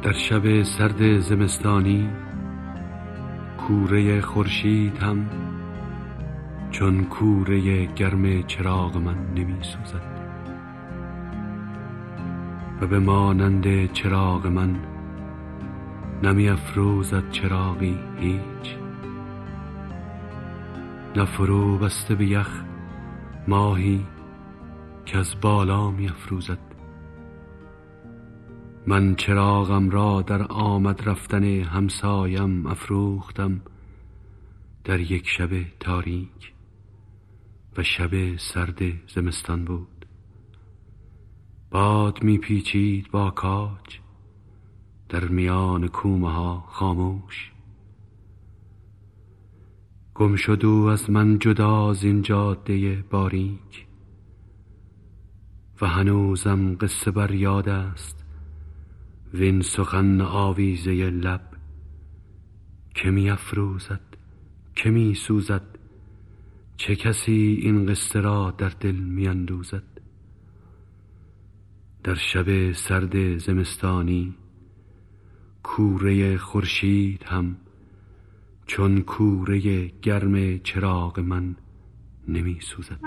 در شب سرد زمستانی کوره خورشید هم چون کوره گرم چراغ من نمی سوزد و به مانند چراغ من نمی افروزد چراغی هیچ، نه فرو بسته به یخ ماهی که از بالا می افروزد. من چراغم را در آمد رفتن همسایم افروختم در یک شب تاریک و شب سرد زمستان بود. باد می پیچید با کاج در میان کومه ها خاموش. گم شد او از من جدا زین جاده باریک و هنوزم قصه بر یاد است وین سخن آویزه لب که می افروزد که می سوزد، چه کسی این قصه را در دل می اندوزد. در شب سرد زمستانی کوره خورشید هم چون کوره گرم چراغ من نمی سوزد.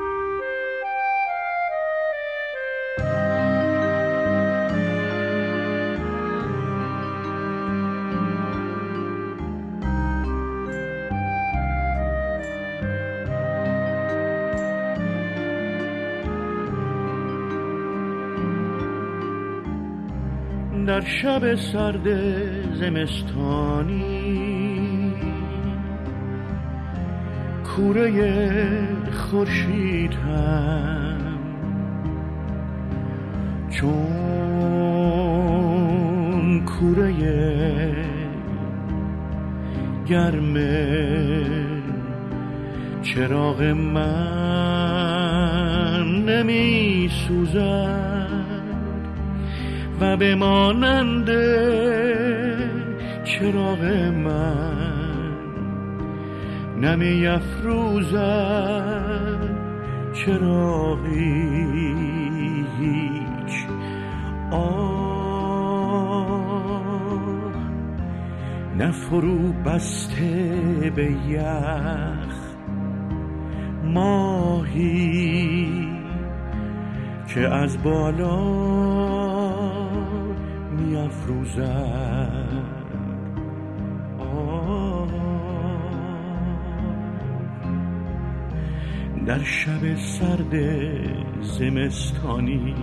در شب سرد زمستانی کوره خورشید هم چون کوره گرم چراغ من نمی سوزد و به مانند چراغ من نمی افروزد چراغی هیچ. نه فرو بسته به یخ ماهی که از بالا می افروزد. در شب سرد زمستانی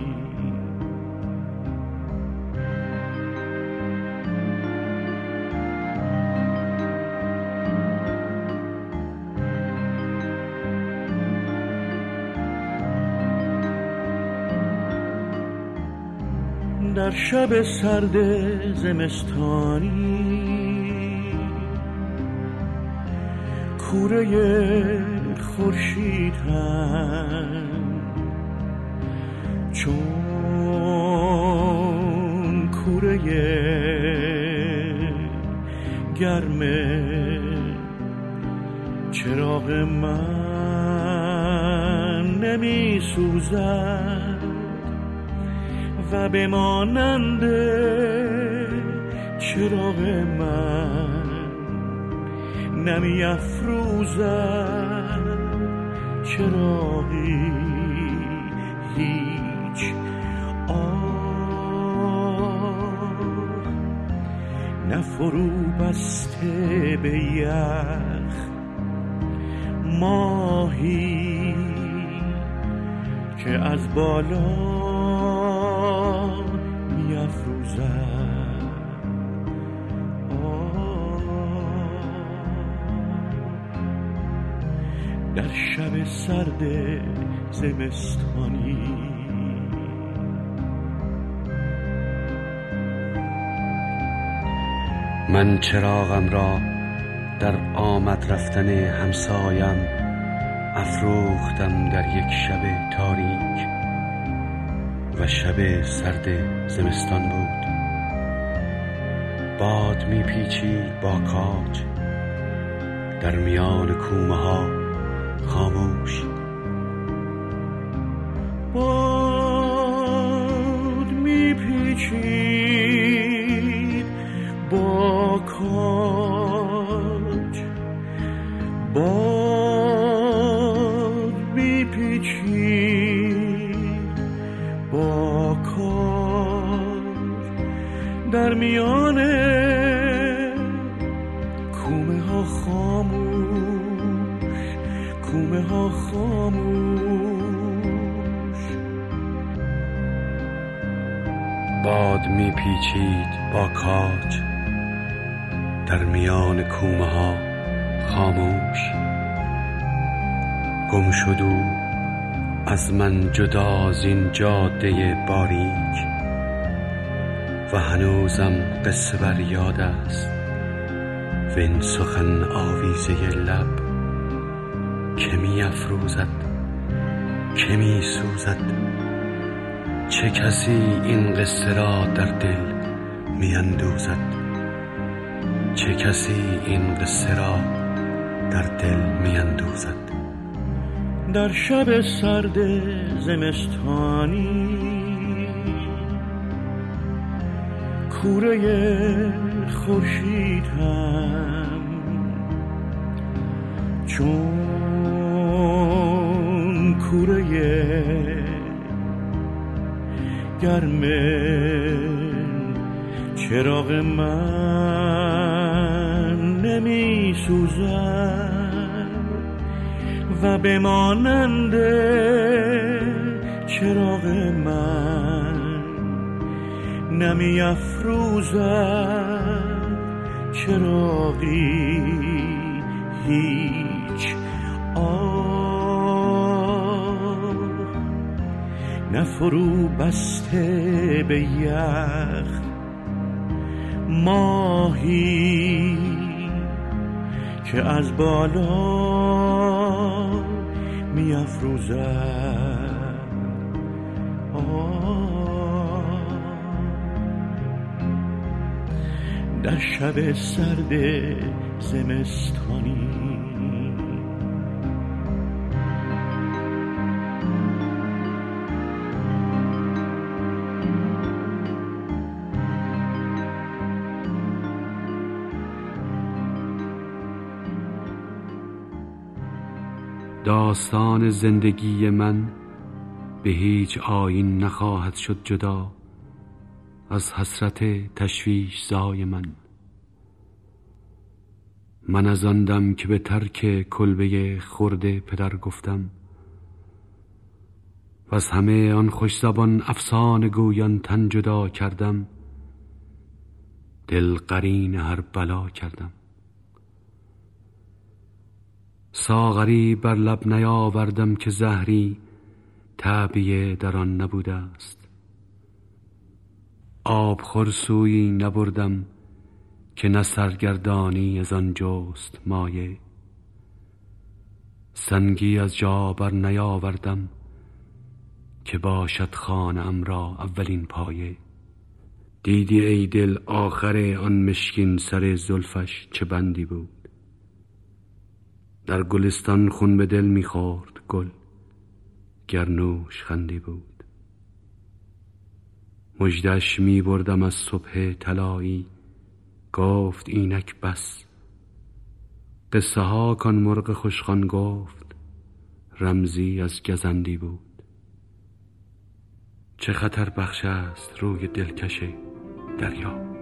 در شب سرد زمستانی کوره خورشید هم چون کوره گرم چراغ من نمی سوزد و به مانند چراغ من نمی افروزد چراغی هیچ. نه فرو بسته به یخ ماهی که از بالا می افروزد. در شب سرد زمستانی من چراغم را در آمد رفتن همسایم افروختم در یک شب تاریک و شب سرد زمستان بود. باد می پیچید با کاج در میان کومه ها خاموش. باد می پیچید کاج باد میپیچید با کاج در میان کومه ها خاموش، کومه ها خاموش. باد میپیچید با کاج در میان کومه ها خاموش. گم شد او از من جدا زین جاده باریک و هنوزم قصه بر یاد است وین سخن آویزه لب که می افروزد که می سوزد. چه کسی این قصه را در دل می اندوزد؟ چه کسی این قصه را در دل می اندوزد؟ در شب سرد زمستانی کوره خورشیدم چون کوره گرم چراغ من نمی سوزد و به مانند چراغ من نمی افروزد چراغی هیچ. نفرو بسته به یخ ماهی که از بالا می افروزد. در شب سرد زمستانی داستان زندگی من به هیچ آیین نخواهد شد جدا از حسرت تشویش زای من. من از آن دم که به ترک کلبه خرد پدر گفتم و از همه آن خوش زبان افسانه گویان تن جدا کردم، دل قرین هر بلا کردم. ساغری بر لب نیاوردم که زهری تعبیه در آن نبوده است. آب خورسویی نبردم که نه سرگردانی از آن جست مایه. سنگی از جا بر نیاوردم که باشد خانه ام را اولین پایه. دیدی ای دل آخر آن مشکین سر زلفش چه بندی بود؟ در گلستان خون به دل می‌خورد گل گر نوش خندی بود. مژدش می‌بردم از صبح طلایی، گفت اینک بس. قصه ها کان مرغ خوشخوان گفت رمزی از گزندی بود. چه خطر بخش است روی دلکش دریا.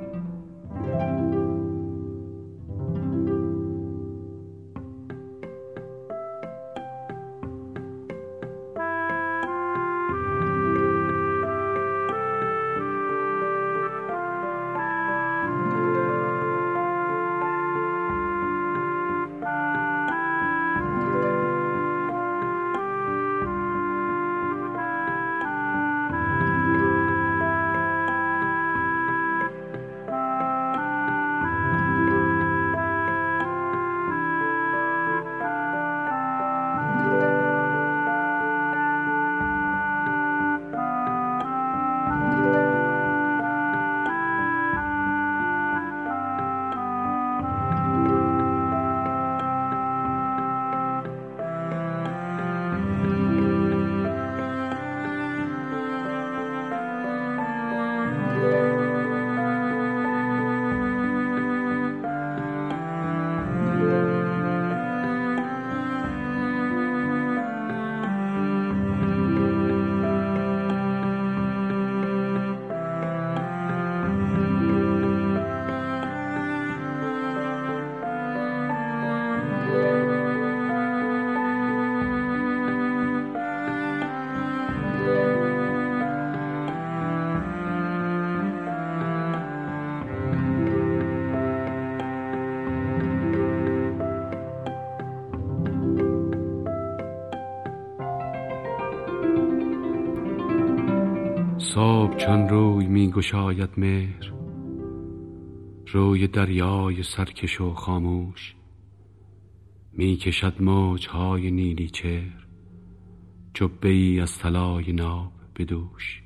صبح چون روی می گشاید مهر، روی دریای سرکش و خاموش، می کشد موجهای نیلی چهر، جبه ای از طلای ناب به دوش.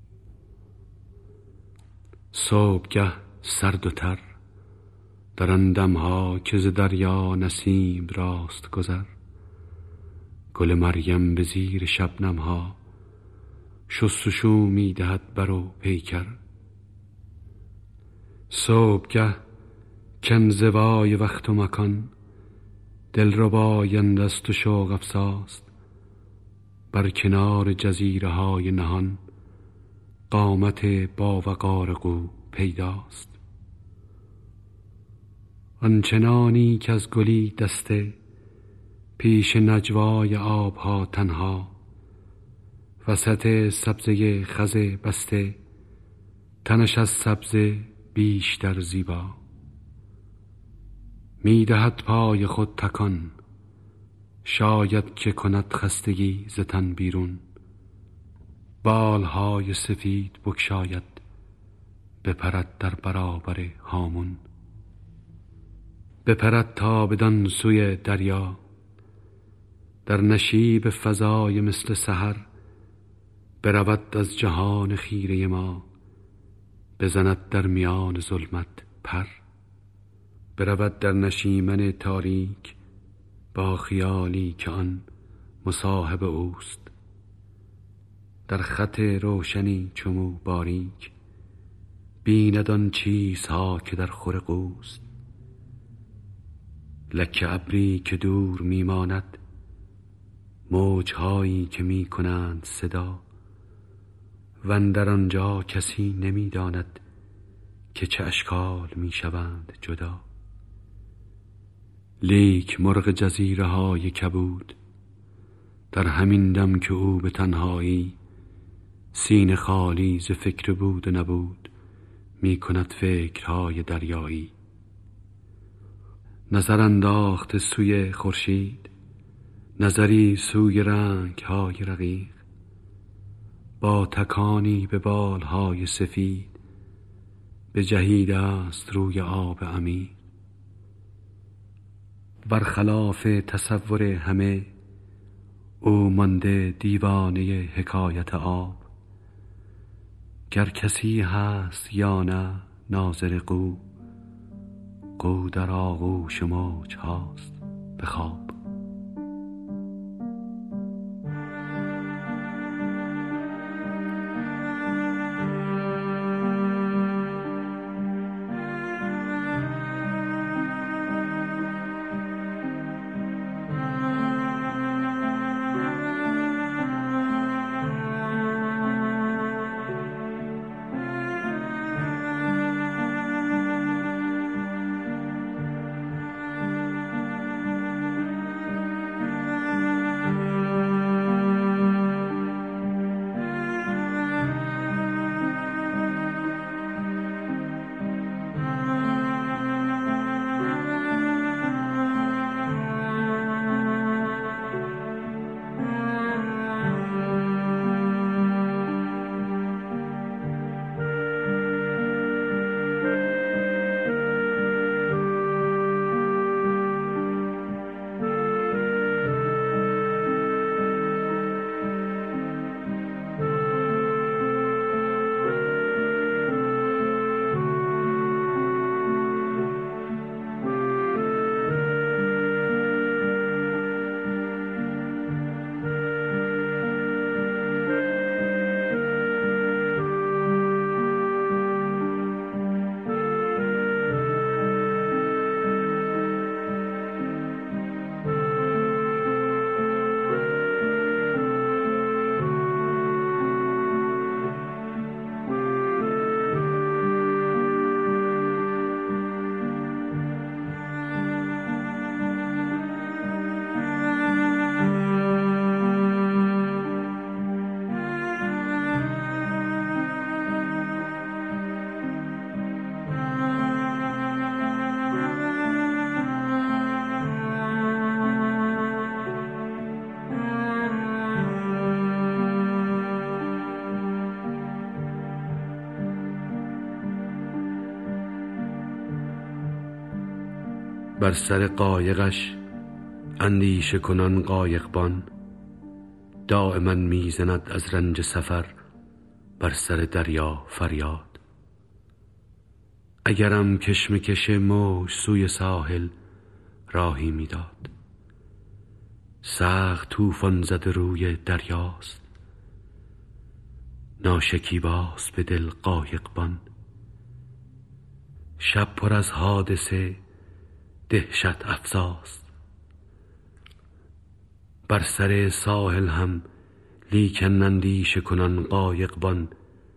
صبحگه سرد و تر در آن دمها که ز دریا نسیم راست گذر، گل مریم به زیر شبنمها شستشو می دهد بر و پیکر. صبحگه کنزوای وقت و مکان، دلربایند است و شوق افزاست، بر کنار جزیره های نهان قامت باوقار قو پیداست. آنچنانی که از گلی دسته پیش نجوای آبها تنها، وسط سبزه خز بسته تنش از سبزه بیشتر زیبا. می دهد پای خود تکان، شاید که کند خستگی ز تن بیرون، بالهای سفید بگشاید بپرد در برابر هامون. بپرد تا بدان سوی دریا، در نشیب فضای مثل سحر برود از جهان خیره ما، بزند در میان ظلمت پر. برود در نشیمن تاریک با خیالی که آن مصاحب اوست، در خط روشنی چمو باریک بیند آن چیزها که در خور قوست. لکه ابری که دور میماند، موجهایی که می کنند صدا، و اندر آنجا کسی نمیداند که چه اشکال می شوند جدا. لیک مرغ جزیره های کبود در همین دم که او به تنهایی سینه خالی ز فکر بود و نبود می کند فکرهای دریایی. نظر انداخته سوی خورشید، نظری سوی رنگ های رقیق، با تکانی به بالهای سفید بجهیده است روی آب عمیق. برخلاف تصور همه او مانده دیوانه حکایت آب، گر کسی هست یا نه ناظر قو، قو در آغوش موج هاست به خواب. بر سر قایقش اندیشه کنان قایقبان، دائما میزند از رنج سفر بر سر دریا فریاد. اگرم کشمکش موج سوی ساحل راهی میداد، سخت طوفان زده روی دریاست، ناشکیباست به دل قایقبان. شب پر از حادثه دهشت افزاست، بر سر ساحل هم لیکن اندیشه کنان قایقبان،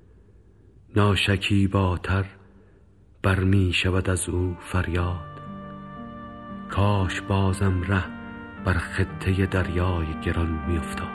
ناشکیباتر بر می شود از او فریاد. کاش بازم ره بر خطه دریای گران می افتاد.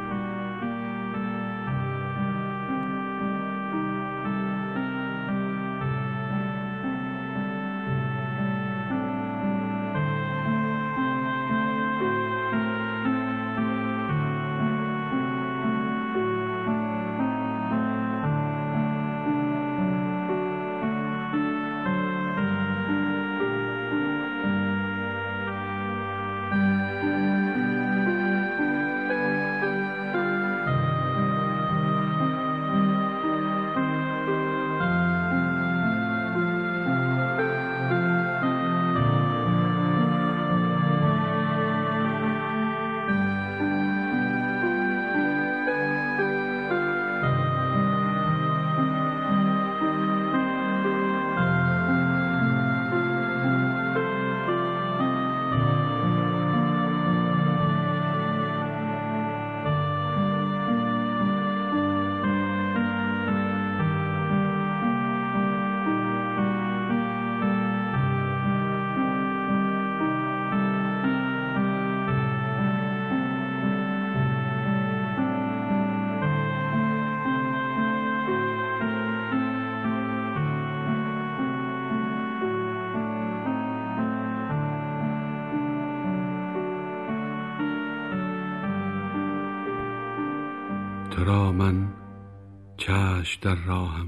تو را من چشم در راهم،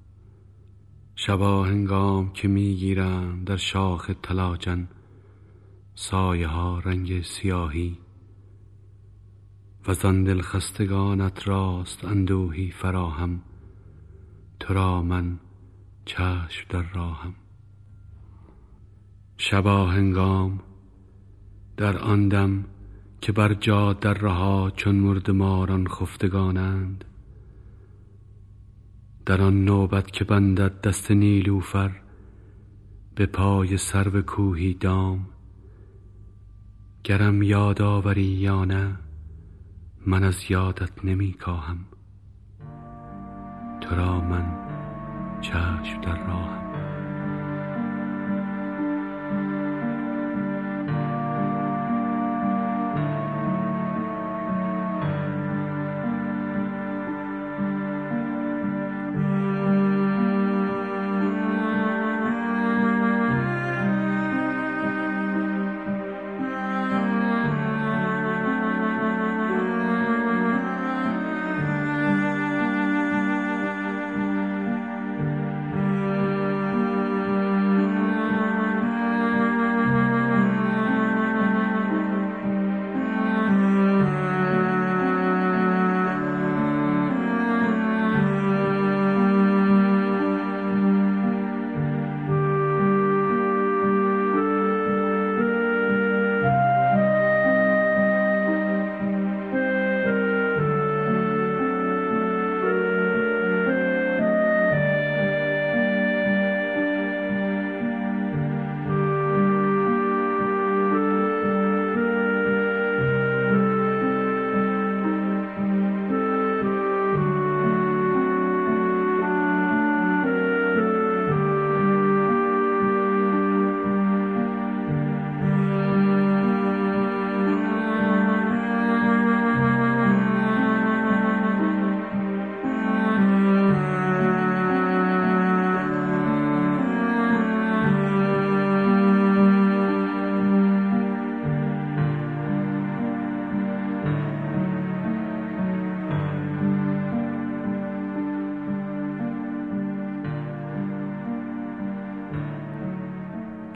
شبا هنگام که میگیرم در شاخ تلاجن سایه ها رنگ سیاهی، و زان دل خستگانت راست اندوهی فراهم. تو را من چشم در راهم. شبا هنگام در آن دم که بر جاده رها چون مردماران خفتگانند، در آن نوبت که بندد دست نیلوفر به پای سرو کوهی دام، گرم یاد آوری یا نه من از یادت نمی کاهم. تو را من چشم در راهم.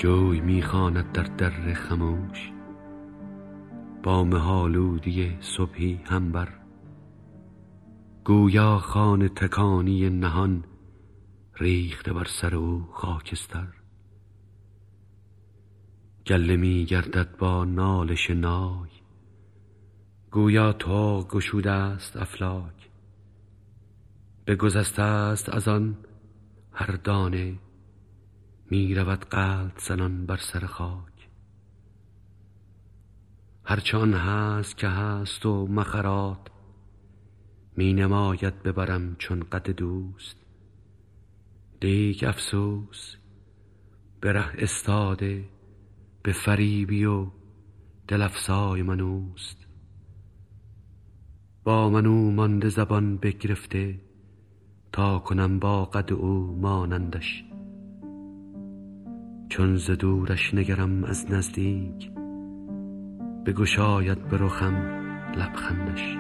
جوی میخواند در در خموش، با مه‌آلودی صبحی هم بر. گویا خانه تکانی نهان، ریخته بر سر او خاکستر. گله می گردد با نالش نای، گویا طوق گشوده است افلاک. بگذشته است از آن هر دانه، می رود قلب زنان بر سر خاک. هرچه آن هست که هست و مخرات، می نماید ببرم چون قد دوست. لیک افسوس به ره استاده، به فریبی و دل افزای من اوست. با من او مانده زبان بگرفته، تا کنم با قد او مانندش. چون ز دورش نگرم از نزدیک، بگشاید به رخم لبخندش.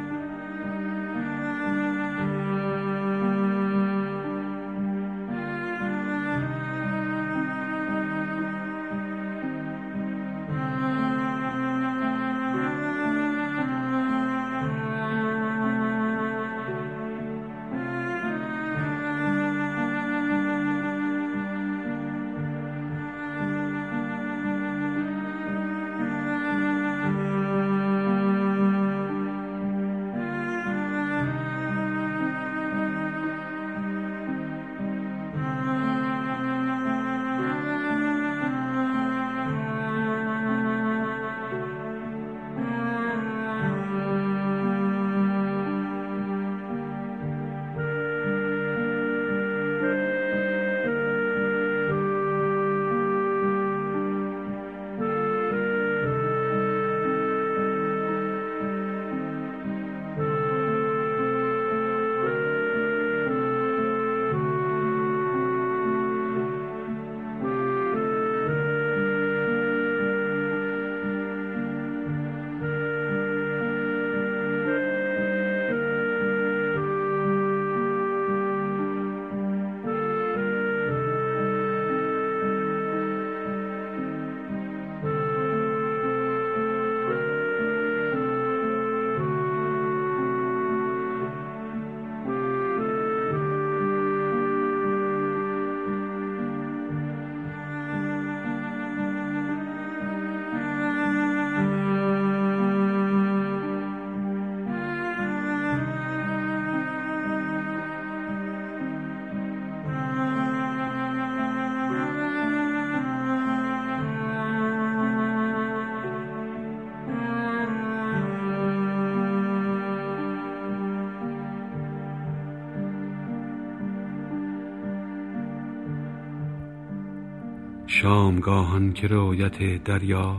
شامگاهان که رویت دریا،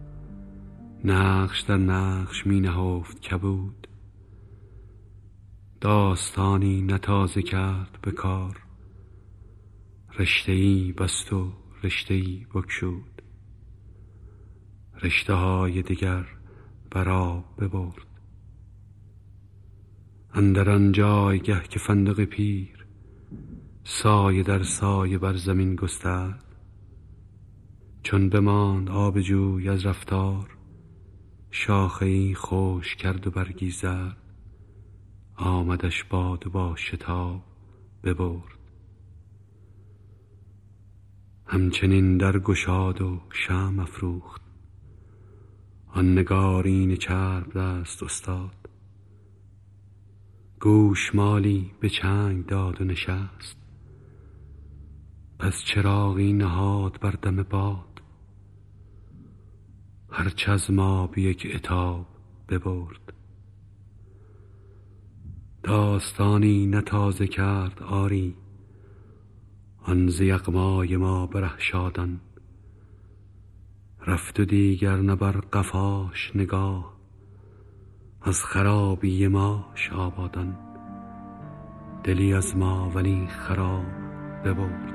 نقش در نقش می نهفت کبود. داستانی نتازه کرد به کار، رشته‌ای بست و رشته‌ای بگشود. رشته‌های دیگر بر آب ببرد. اندر آن جایگه که فندق پیر، سایه در سایه بر زمین گسترد. چون بماند آب جوی از رفتار، شاخه‌ای خشک کرد و برگی زرد. آمدش باد و با شتاب ببرد. همچنین در گشاد و شمع افروخت، آن نگارین چرب دست استاد. گوشمالی به چنگ داد و نشست، پس چراغی نهاد بر دم باد. هرچه از ما به یک عتاب ببرد. داستانی نتازه کرد آری، آن ز یغمای ما به ره شادان. رفت و دیگر نه بر قفاش نگاه، از خرابی ماش آبادان. دلی از ما ولی خراب ببرد.